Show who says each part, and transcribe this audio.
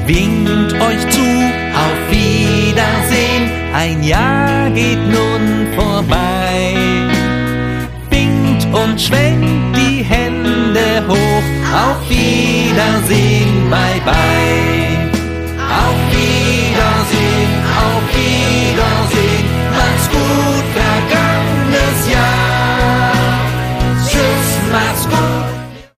Speaker 1: winkt euch zu, auf Wiedersehen. Ein Jahr geht